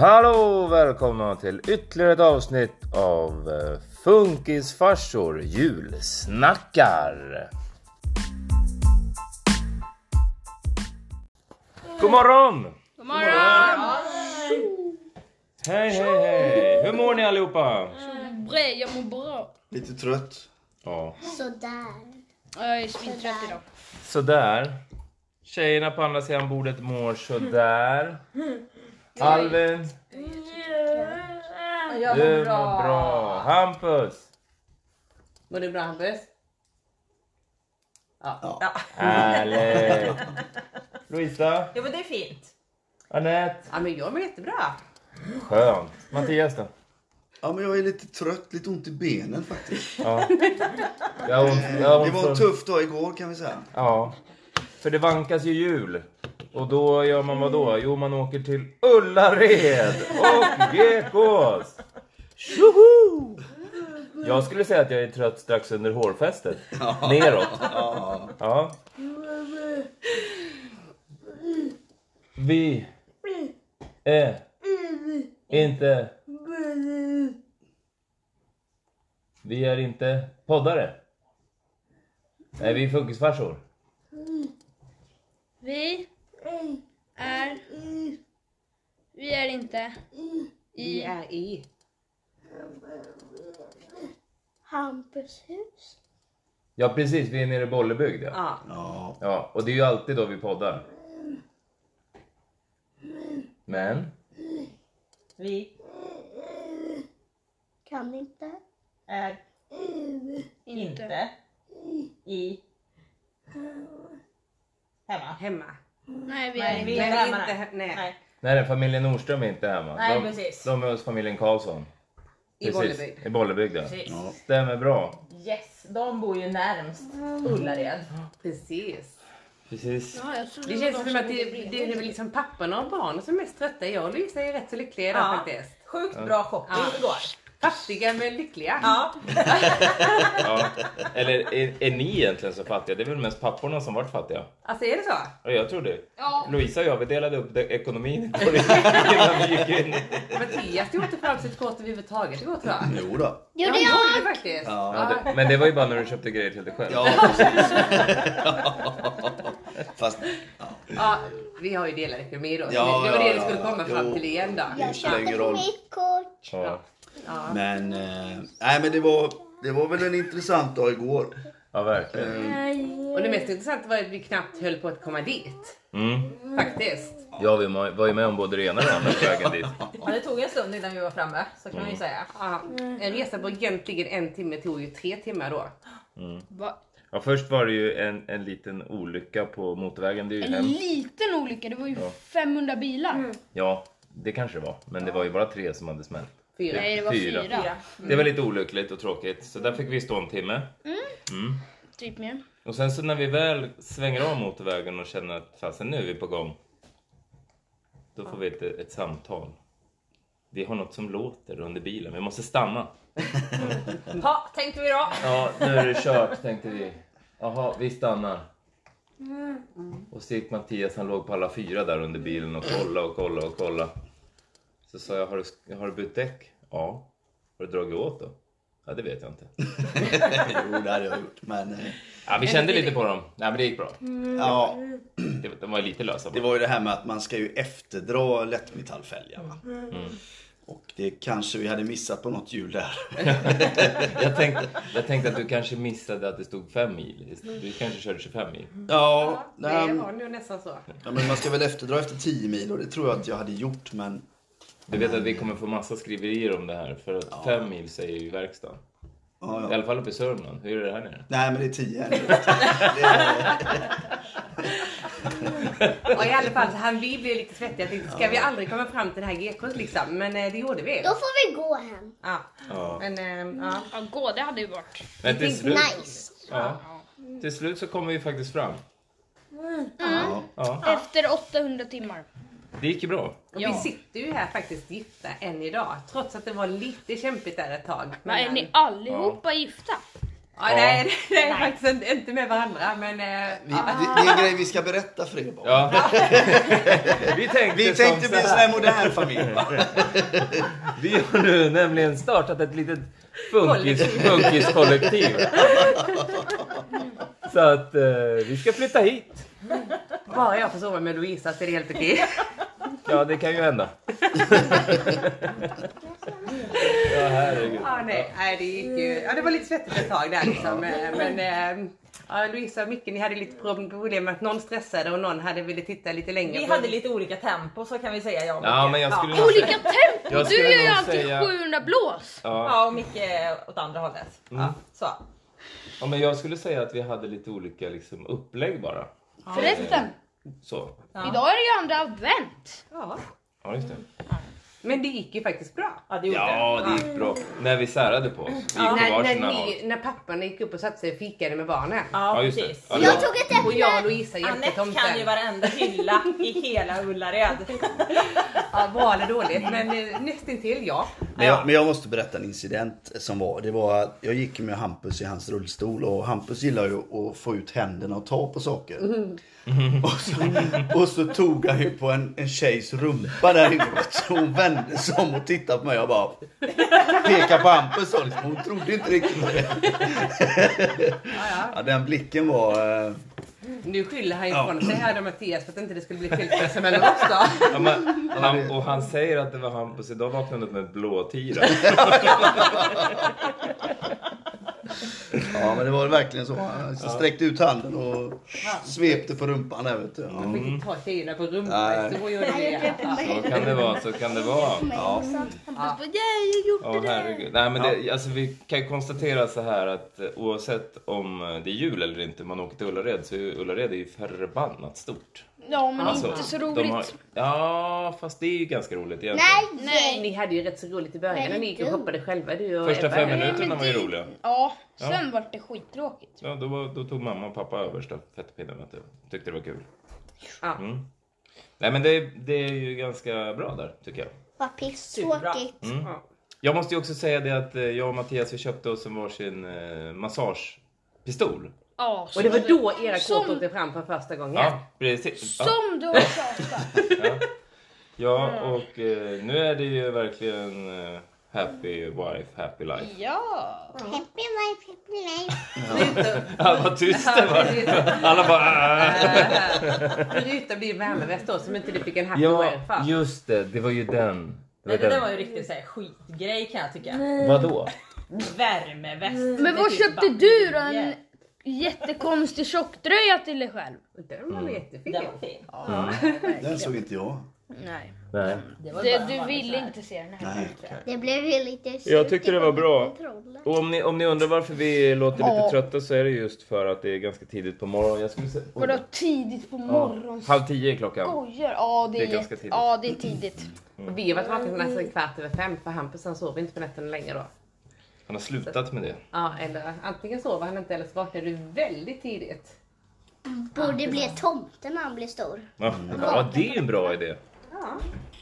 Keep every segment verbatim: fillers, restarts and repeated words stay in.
Hallå, välkomna till ytterligare ett avsnitt av Funkisfarsor julsnackar. God morgon! God morgon! Hej, hej, hej! Hur mår ni allihopa? Bra, jag mår bra. Lite trött. Ja. Sådär. Jag är svintrött idag. Sådär. Tjejerna på andra sidan bordet mår sådär. Alvin? Jag Du mår mår bra. bra. Hampus? Mår du bra, Hampus? Ja. Ja. Ja. Härligt. Louisa? Ja, men det är fint. Anette? Ja, men jag mår jättebra. Skönt. Mattias då? Ja, men jag är lite trött, lite ont i benen faktiskt. Ja. Jag har ont, jag har ont Det var en från- tuff dag igår kan vi säga. Ja. För det vankas ju jul. Och då gör man vad då? Jo, man åker till Ullared och Gekås. Tjoho! Jag skulle säga att jag är trött strax under hårfästet. Neråt. Ja. Ja. Vi är inte Vi är inte poddare. Nej, vi är funkisfarsor. Vi är... Vi är inte... Vi är i. Hampus hus. Ja, precis. Vi är nere i Bollebygd. Ja. Ja. Ja. Ja, och det är ju alltid då vi poddar. Men Vi Kan inte. är Inte. inte i hemma. Hemma. Nej, vi är Nej, inte. vi är Nej, hemma. inte Nej. he- nej. Nej. nej, familjen Nordström är inte hemma. Nej, de, precis. de är hos familjen Karlsson. I Bollebygd. I Bollebygd, ja. Precis. Ja. Stämmer bra. Yes, de bor ju närmst Ullared. Precis. Precis. Ja, jag trodde Det var känns de som att bodde det, bredvid. det är väl liksom papporna och barnen som är mest trötta. Jag och Lisa är rätt så lyckliga idag Ja. faktiskt. Sjukt bra shopping Ja. igår. Fattiga men lyckliga. Ja. Ja. Eller är, är ni egentligen så fattiga? Det är väl mest papporna som varit fattiga. Alltså är det så? Ja, jag tror det. Ja. Louisa och jag, vi delade upp det, ekonomin igår innan vi gick in. Mattias tog inte fram sitt kort överhuvudtaget igår tror jag. Jo då. Ja, Gjorde han jag? gjorde det faktiskt. Ja. Ja, det, men det var ju bara när du köpte grejer till dig själv. Ja, precis. Fast, ja. Ja, vi har ju delad ekonomi då. Ja, det var det ja, vi skulle ja. komma fram Jo. till igen då. Jag spelar ingen köpte på roll. mitt kort. Ja. Ja. Men, eh, nej men det var, det var väl en intressant dag igår. Ja, verkligen. Och det mest intressanta var att vi knappt höll på att komma dit. Mm. Faktiskt. Ja, vi var ju med om både det ena och det andra på vägen dit. Ja, det tog en stund innan vi var framme, så kan man ju säga. Ja, en resa på egentligen en timme tog ju tre timmar då. Va? Ja, först var det ju en, en liten olycka på motorvägen. Det är ju En hem. liten olycka, det var ju femhundra bilar. Ja, det kanske det var. Men det var ju bara tre som hade smält. Fyra. Nej, det var fyra. Fyra. Det var lite olyckligt och tråkigt. Så där fick vi stå en timme. Mm. Typ mer. Och sen så när vi väl svänger av motorvägen och känner att fasen, nu är vi på gång. Då får vi ett, ett samtal. Vi har något som låter under bilen. Vi måste stanna. Ja, tänkte vi då. Ja, nu är det kört, tänkte vi. Jaha, vi stannar. Och så gick Mattias, han låg på alla fyra där under bilen och kolla och kolla och kolla. Så sa jag, har du, har du bytt däck? Ja. Har du dragit åt då? Ja, det vet jag inte. Jo, det hade jag gjort. Men, eh, Ja, vi kände lite på dem. Nej, men det gick bra. ja, Det, de var lite lösa. det var ju det här med att man ska ju efterdra lättmetallfälgar. Va? Och det kanske vi hade missat på något hjul där. Jag tänkte, jag tänkte att du kanske missade att det stod fem mil. Du kanske körde tjugofem mil. Ja, Det nej, var nog nästan så. ja, men man ska väl efterdra efter tio mil och det tror jag att jag hade gjort. Men Du vet att vi kommer få massa skriverier om det här. För att fem mil säger ju verkstaden. ja, I ja. alla fall uppe i Sörmland. Hur är det här nere? Nej, men det är tio. Det är, Och i alla fall så han vi blev lite svettiga. Jag tänkte, ska vi aldrig komma fram till det här G K:s liksom? Men eh, det gjorde vi. Då får vi gå hem. Ja. Ja. Men eh, ja. Ja, gå, det hade ju varit. Men till slut, Nice. ja, till slut så kommer vi faktiskt fram. ja. Ja, Efter åttahundra timmar. det gick ju bra. Och Ja. vi sitter ju här faktiskt gifta än idag. Trots att det var lite kämpigt där ett tag. Men är ni allihopa gifta? Ja, nej, det är faktiskt inte, inte med varandra. Men, eh, Vi, det, det är en grej vi ska berätta för er barn. Ja. Vi tänkte, Vi tänkte som bli en så sån här. här modern familj. Va? Vi har nu nämligen startat ett litet funkis, funkiskollektiv. Så att eh, vi ska flytta hit. bara jag får sova med Louisa så är det helt okej. Ja, det kan ju hända. Ja, herregud. Ja, nej, nej, det gick ju. Ja, det var lite svettigt ett tag där liksom. Men eh, ja, Louisa och Micke, ni hade lite problem med att någon stressade och någon hade ville titta lite längre. Vi på... hade lite olika tempo så kan vi säga. Jag och Ja, Micke. men jag skulle ja. nog Olika tempo! Jag Du skulle gör ju nog alltid säga- sjuhundra blås. Ja. Ja, och Micke åt andra hållet. Ja, så. Ja, men jag skulle säga att vi hade lite olika liksom, upplägg bara. Förresten, Så. Ja. idag är det ju andra advent. Ja. Ja, just det. Men det gick ju faktiskt bra. Ja, det gjorde Ja, det gick bra. När vi särade på oss. Vi gick på när, när, varsina håll. ni, när pappan gick upp och satte sig och fikade med barnen. Ja, Ja, just det. precis. Ja, det Jag var- tog ett Och jag och äpple. Louisa hjälpte Anette tomten. kan ju varenda hylla i hela Ullared. Ja, var det dåligt, men eh, nästintill ja. Men jag, men jag måste berätta en incident som var. Det var att jag gick med Hampus i hans rullstol och Hampus gillar ju att få ut händerna och ta på saker. Och, så, och så tog han ju på en, en tjejs rumpa där inne. Så hon vände sig om och tittade på mig och bara pekade på Hampus. Och liksom, hon trodde inte riktigt på det. Ja, den blicken var... eh, Nu skyller han Ja. ifrån sig här då Mattias för att inte det skulle bli skilsmässa mellan oss då. Ja, men, han, och han säger att det var Hampus. Idag vaknade han upp med ett blåtira. Ja, men det var verkligen så. Han sträckte ut handen och svepte på rumpan där, vet du. Ja. Man fick inte ta tjejerna på rumpan. Nej. Så gjorde vi det. Så kan det vara, så kan det vara. Ja. Hampus bara, ja, jag Ja, gjorde det. herregud. Nej, men det, alltså, vi kan ju konstatera så här att eh, oavsett om eh, det är jul eller inte, man åker till Ullared, så är Ullared är ju förbannat stort. Ja, men Alltså, inte så de roligt. har- Ja, fast det är ju ganska roligt egentligen. Nej! Nej. Ni hade ju rätt så roligt i början när ni gick och hoppade själva. Du och Första Ebba. fem men minuterna var ju det- roliga. Ja, sen Ja. var det skittråkigt. Ja, då, var- då tog mamma och pappa över stafettpinnen. vet du. Tyckte det var kul. Ja. Mm. Nej, men det, det är ju ganska bra där, tycker jag. Vad pisstråkigt. Mm. Ja. Jag måste ju också säga det att eh, jag och Mattias vi köpte oss en varsin eh, massagepistol. Ja, Och det var då era Som- kort åkte fram för första gången. Ja, precis. Ja. som du har tjatat. Ja, ja och eh, nu är det ju verkligen eh, happy wife, happy life. Ja. Happy life, happy life. Ja, vad tyst det var. Alla bara... "Äh." Ruta blir värmeväst då som inte du fick en happy Ja, wife för. just det. Det var ju den. Det Nej, var det där den. var ju riktigt så här skitgrej kan jag tycka. Vadå? Värmeväst. Men vad Det är typ köpte bara- du då? En jättekonstig tjocktröja till dig själv? Den var jättefin. Den var fin. Den såg inte jag. Nej. Nej. Det var Det, bara du vanlig ville så här. inte se den här. Nej. Det blev ju lite surt. Jag tyckte det var bra. Trollet. Och om ni, om ni undrar varför vi låter lite Ja. trötta så är det just för att det är ganska tidigt på morgonen. Jag skulle säga... Vadå tidigt på morgonen? Halv tio är klockan. Skojar? Ja, det är, Det är ganska jätte- tidigt. Ja, det är tidigt. Och vi har varit vakna nästan en kvart över fem för Hampus han sover inte på nätterna längre då. Han har slutat med det. Ja, eller antingen sover han inte eller så vaknar du väldigt tidigt. Borde bli tomte när han blir stor. Ja, ja det är en bra idé. Ja.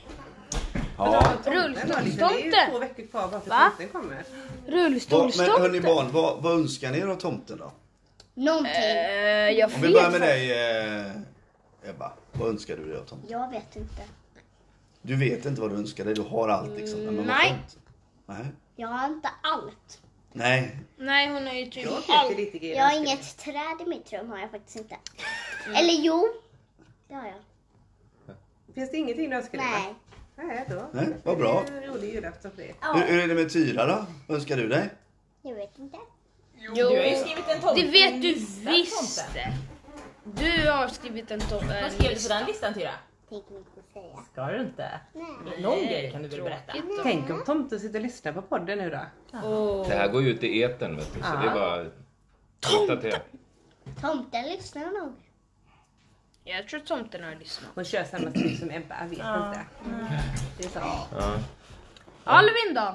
Ja. Rullstolstomten. Det är två veckor kvar bara till Va? tomten kommer. Vad, men hörni Rullstolstomten. barn, vad, vad önskar ni er av tomten då? Någonting. Eh, jag Om vi börjar vet med faktiskt. dig eh, Ebba. Vad önskar du dig av tomten? Jag vet inte. Du vet inte vad du önskar dig, du har allt liksom. Men vad Nej. skönt. Nej. Jag har inte allt. Nej. Nej, hon har ju typ Jag allt. tycker lite grejer. Jag har inget träd i mitt rum, har jag faktiskt inte. Eller jo, det har jag. Finns det ingenting du önskar dig? Nej. Va? Nej, då. Nej, vad bra. Det är en rolig julafton för dig. Ja, Hur, hur är det med Tyra då? Vad önskar du dig? jag vet inte. Jo, Du har ju skrivit en tomte. det vet du lista, visst. tomten. Du har skrivit en tom- Vad en skrev du på lista. den listan Tyra? Tänker inte säga. Ska du inte? Nej. Någon grej kan du väl berätta? Tänk om tomten sitter och lyssnar på podden nu då. Åh. Det här går ju ut i etern vet du. Så det är bara... Tomten! Tomten lyssnar nog. Jag tror tomten har lyssnat. Hon kör samma stil som Ebba, jag vet inte. Det är så. Ja. Alvin då?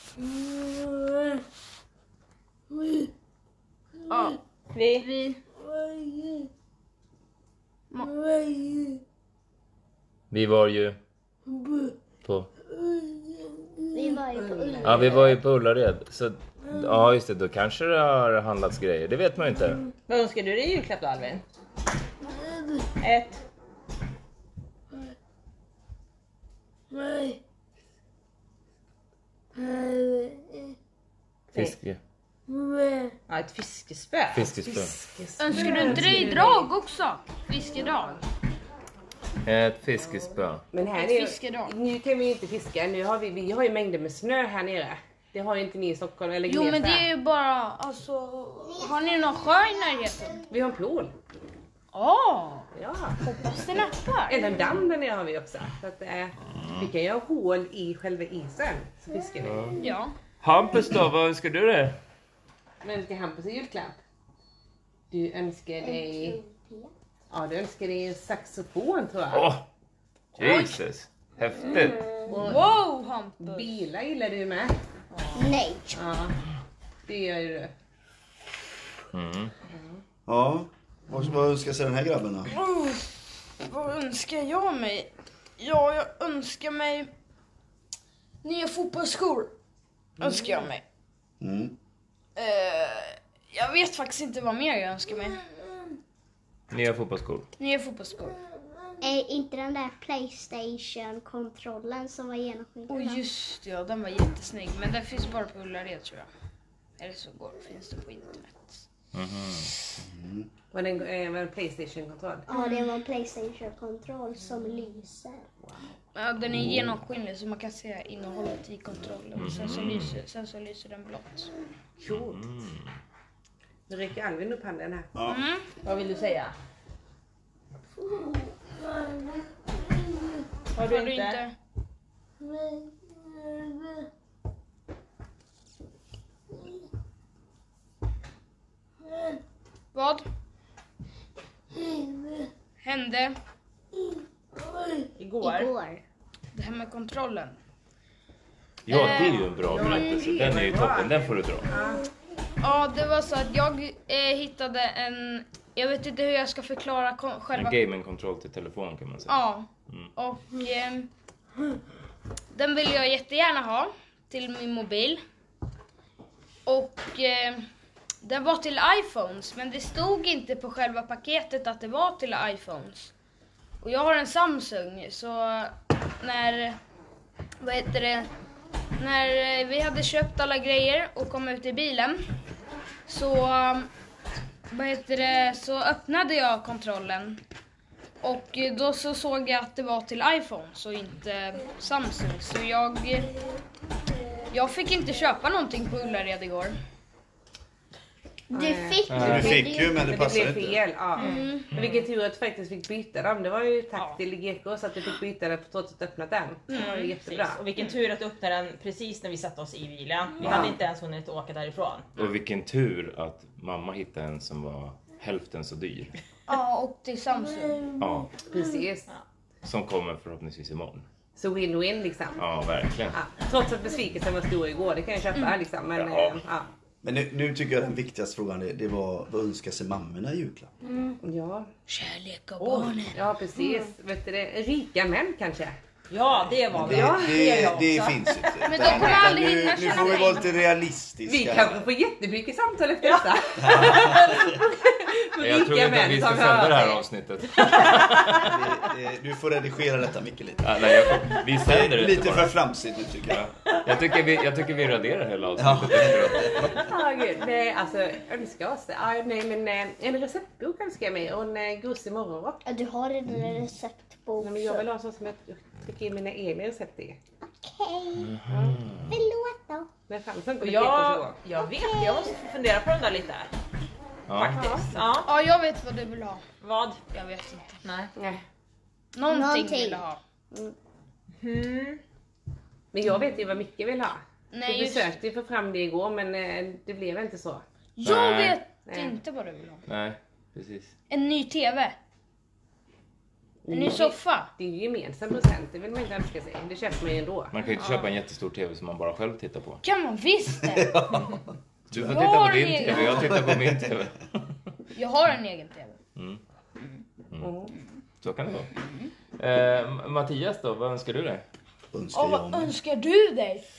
Ja, Vi. vi... Vi var ju... På... Vi var ju på Ullared. Ja, vi var ju på Ullared. Så Ja, just det. Då kanske det har handlats grejer. Det vet man ju inte. Vad önskar du dig i julklapp då, Alvin? Ett. Fiske. Ja, ett fiskespö. Fiskespö. Önskar du inte dig drag också? Fiskedrag. Ett fiskespö. Men här Ett är, fiskedag. nu kan vi ju inte fiska. Nu har vi, vi har ju mängder med snö här nere. Det har ju inte ni i Stockholm eller Jo Gnesta. men det är ju bara, alltså, har ni någon sjö i närheten? Vi har en pool. Åh, Ja. hoppas det nappar. En damm där nere har vi också. Så att, eh, vi kan göra hål i själva isen. Så fiskar vi. Ja. Hampus då, vad önskar du dig? Men ska Hampus i julklapp? Du önskar dig... Ja, du önskar dig en saxofon tror jag. Åh! Jesus! Häftigt! Wow Hampus. Bilar gillar du med. Nej. Ja, det gör ju du. Mm. Ja. Vad vad önskar sig den här grabben då? Oh, vad önskar jag mig? Ja, jag önskar mig nya fotbollsskor. Önskar jag mig. Mm. Eh, jag vet faktiskt inte vad mer jag önskar mig. Nya fotbollsskor. Nya fotbollsskor. Är inte den där PlayStation-kontrollen som var genomskinlig? Och just det, ja, den var jättesnygg. Men den finns bara på Ullared tror jag. Eller så går, finns det på internet. Mm. Var det en, eh, var det en PlayStation-kontroll? Ja, det var en PlayStation-kontroll som lyser. Ja, den är genomskinlig så man kan se innehållet i kontrollen. Sen så lyser, sen så lyser den blått. Coolt. Nu räcker Alvin upp handen här. Ja. Vad vill du säga? Har Har du du inte? inte? Vad? Hände Igår. Igår. det här med kontrollen? Ja, det är ju en bra berättelse. Den är ju toppen, den får du dra. Ja, det var så att jag eh, hittade en... Jag vet inte hur jag ska förklara kon- En själva... gaming-kontroll till telefon kan man säga. Ja, och eh, den vill jag jättegärna ha till min mobil. Och eh, den var till iPhones, men det stod inte på själva paketet att det var till iPhones. Och jag har en Samsung, så när, vad heter det, när vi hade köpt alla grejer och kom ut i bilen så, vad heter det, så öppnade jag kontrollen. Och då så såg jag att det var till iPhones och inte Samsung. Så jag, jag fick inte köpa någonting på Ullared igår. Du fick Du fick ju, men det Men det passade blev inte. fel. Ja. Men vilken tur att du faktiskt fick byta dem. Det var ju tack Ja. till G K så att du fick byta det trots att du öppnat den. Det var ju jättebra. Precis. Och vilken tur att du öppnade den precis när vi satte oss i bilen. Vi Ja. hade inte ens hunnit åka därifrån. Och vilken tur att mamma hittade en som var hälften så dyr. Ja, och till Samsung. Ja, Precis. som kommer förhoppningsvis imorgon. Så win-win liksom. Ja, verkligen. Ja. Trots att besvikelsen var stor igår, det kan jag köpa liksom. Men, Ja. eh, ja. Men nu, nu tycker jag den viktigaste frågan det, det var vad önskar sig mammorna i julklapp? Ja. Kärlek och barnen. Ja, precis. Vet du det? Rika män kanske. Ja, det var Det, vi. det, det är jag det också. finns inte. Men då Utan- kommer utan aldrig nu, hinna nu känna får vi mig. vara lite realistiska. Vi kanske får jättemycket samtal efter detta. Jag tror inte att vi ska som sända hör det här sig. avsnittet. Det- det- Du får redigera detta Micke lite. Ja, nej, jag, vi Det sänder är det lite bara. för flamsigt nu tycker jag. Jag tycker vi, jag tycker vi raderar hela avsnittet efteråt. Ja, gud. Nej, alltså önskar oss. Ja, nej, men eh, en receptbok önskar jag mig och en eh, gosig morgonrock. Ja, du har redan en receptbok. Nej, men jag vill ha så som jag trycker in mina egna recept i. Okej. Förlåt då. När fanns Och jag, jag vet, jag måste få fundera på den där lite. Ja. Faktiskt. Ja. Ja, jag vet vad du vill ha. Vad? Jag vet inte. Nej. Nej. Någonting, Någonting. vill jag ha. Hmm. Men jag vet ju vad Micke vill ha. Nej, Vi just, försökte ju få fram det igår men eh, det blev inte så. jag Nej. vet Nej. inte vad du vill ha. Nej, precis. En ny tv. En ny soffa. Det är ju gemensam present, det vill man inte önska sig. Det köper man ju ändå. Man kan ju inte köpa en jättestor tv som man bara själv tittar på. Kan man visst det. Du får Jag titta har på din en egen. tv, jag tittar på min tv. Jag har en egen tv. Mm. Mm. Så kan det vara. Eh, Mattias då, vad önskar du dig? Önskar Ja, jag vad mig. önskar du dig?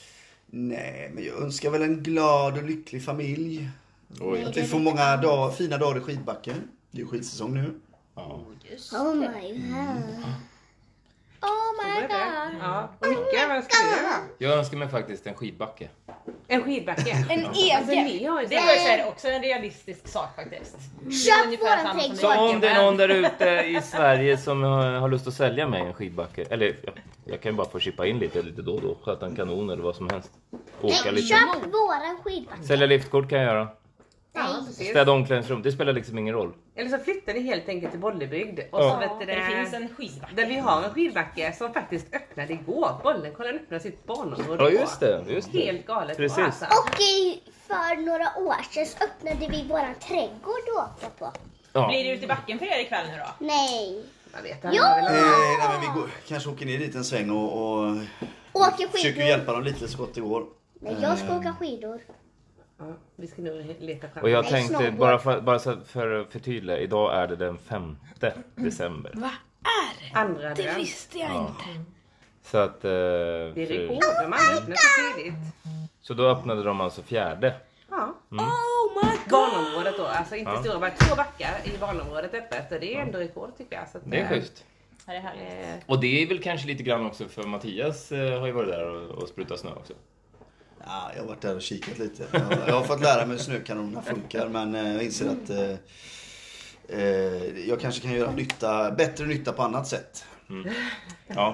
Nej, men jag önskar väl en glad och lycklig familj. Oj. Att vi får många dag, fina dagar i skidbacken. Det är ju skidsäsong nu. Ja. Oh my god. Oh my Det god. är det. Ja. Och mycket, vad ska du göra? Jag önskar mig faktiskt en skidbacke. En skidbacke. En Alltså, egen. ni har ju Det var ju så här också en realistisk sak faktiskt. Det är Köp ungefär våran samma som trädgård. Så backen, om det är men- någon där ute i Sverige som har, har lust att sälja mig en skidbacke, eller jag, jag kan ju bara få chippa in lite, lite då och då, sköta en kanon eller vad som helst. Åka lite. Köp våran skidbacke. Sälja liftkort kan jag göra. Ja, precis. Städa omklädningsrum, det spelar liksom ingen roll. Eller så flyttar ni helt enkelt till Bollebygd. Och Ja. så vet du Där det det, finns en skidbacke. där vi har en skidbacke som faktiskt öppnade igår. Bollen kolla öppna sitt barnområde. Ja igår. just det, just det. Helt galet. Precis. Alltså. Och i, för några år sedan så öppnade vi våran trädgård att åka på. Ja. Blir det ute i backen för er ikväll nu då? Nej. Jag vet, Jo! han har väl- Eh, nej, men vi går, kanske åker ner dit en sväng och, och Åker försöker skidor. hjälpa dem lite så gott det går. Nej, jag ska åka skidor. Ja, vi ska nu leta fram. Och jag Nej, tänkte, snowboard. bara för, bara så för att förtydliga, idag är det den femte december. Vad är det? Andra Det advent. visste jag Ja. inte. Så att... Eh, Det är för, rekord. De har öppnat så tidigt. så då öppnade de alltså fjärde. Ja. Mm. Oh my god. Barnområdet då. Alltså inte Ja. stora, bara två backar i barnområdet öppet. Och det är ändå rekord tycker jag. Så att, Det är eh, schysst. Ja, det är härligt. eh, Och det är väl kanske lite grann också för Mattias eh, har ju varit där och, och sprutat snö också. Ja, jag har varit där och kikat lite. Jag, jag har fått lära mig hur snökanonerna funkar, men eh, jag inser att eh, eh, jag kanske kan göra nytta, bättre nytta på annat sätt. Ja,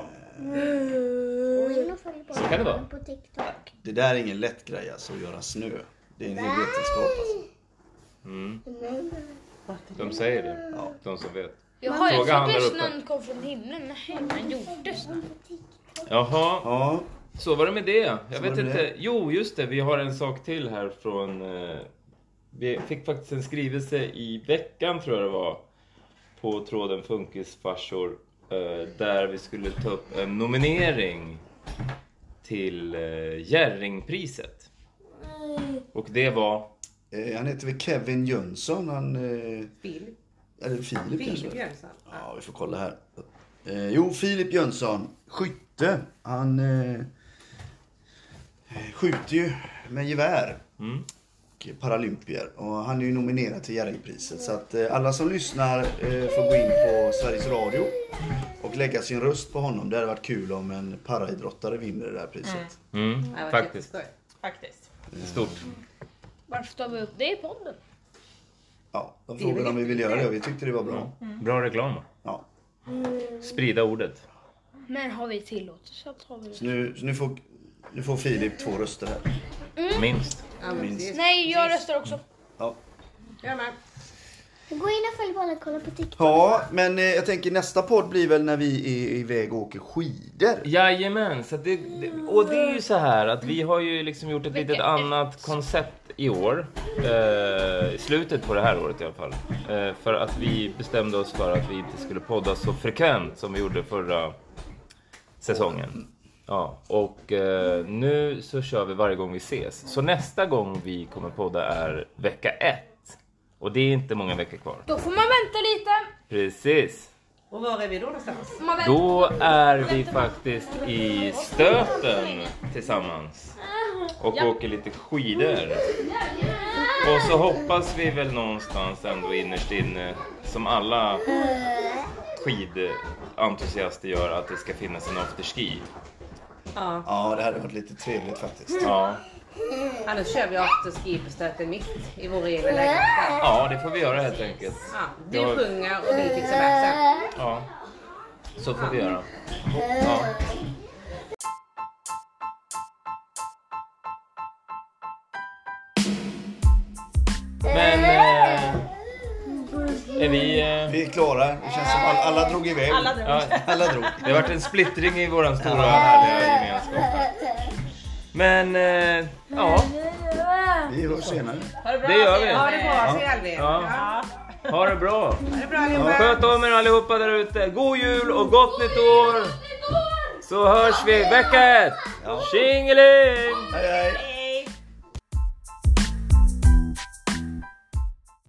Så kan det vara. På TikTok. Det där är ingen lätt grej alltså, att göra snö. Det är en hel vetenskap alltså. mm. De säger det. Ja. De som vet. Jag har ju Fråga han där trodde uppe. snön kom från himlen. Nej, man gjorde snö. Jaha, Ja, så var det med det. Jag Så vet var det inte. det. Jo, just det. Vi har en sak till här från... Eh, vi fick faktiskt en skrivelse i veckan tror jag det var. På tråden Funkisfarsor. Eh, där vi skulle ta upp en nominering till eh, Jerringpriset. Och det var... eh, han heter väl Kevin Jönsson, han... Eh, Filip. eller Filip Filip kanske? Jönsson. Ja, vi får kolla här. Eh, jo, Filip Jönsson, skytte. Han eh, skjuter ju med gevär. Mm. Och paralympier. Och han är ju nominerad till Jerringpriset. Så att eh, alla som lyssnar eh, får gå in på Sveriges Radio och lägga sin röst på honom. Det hade varit kul om en paraidrottare vinner det här priset. Mm, Det var faktiskt. jätteskoj. Faktiskt. Stort. Varför tar vi upp det i podden? Ja, de Det är frågade väl om vi ville göra det och vi tyckte det var bra. Bra reklam. Ja. Sprida ordet. Men har vi tillåtelse att ha vi Så nu, så nu, får, nu får Filip två röster här. Minst. Ja, men Minst. precis. Nej, jag röstar också. Ja. Jag med. Gå in och följ bollen och kolla på TikTok. Ja, men eh, jag tänker nästa podd blir väl när vi är iväg och åker skidor. Jajamän, så det, det, och det är ju så här att vi har ju liksom gjort ett litet annat koncept i år. Eh, I slutet på det här året i alla fall. Eh, för att vi bestämde oss för att vi inte skulle podda så frekvent som vi gjorde förra säsongen. Ja, och eh, nu så kör vi varje gång vi ses. Så nästa gång vi kommer podda är vecka ett. Och det är inte många veckor kvar. Då får man vänta lite. Precis. Och var är vi då någonstans? Får man vänta. Då är vi faktiskt i Stöten tillsammans och åker lite skidor. Och så hoppas vi väl någonstans ändå innerst inne, som alla skidentusiaster gör, att det ska finnas en afterski. Ja. Ja, det hade varit lite trevligt faktiskt. Ja, Annars kör vi afterski på Stöten mitt i vår egna lägenhet. ja det får vi göra helt enkelt. Ja, du Jag- sjunger och vi fixar bärsen. Ja, så får vi göra. Ja. Men eh, är vi... Eh, Vi är klara. Det känns som all, alla drog iväg. Alla drog. ja, Alla drog. det har varit en splittring i våran stora härliga gemenskap här. Men eh, ja, Vi hörs senare. Ha det bra. det gör vi. Ha det bra, säger Albin. Ja. Ja. Ha det bra. Ha det bra allihopa. Sköt om er allihopa där ute. God jul och gott nytt år. Så hörs vi vecka ett. Tjingeling! Hej hej.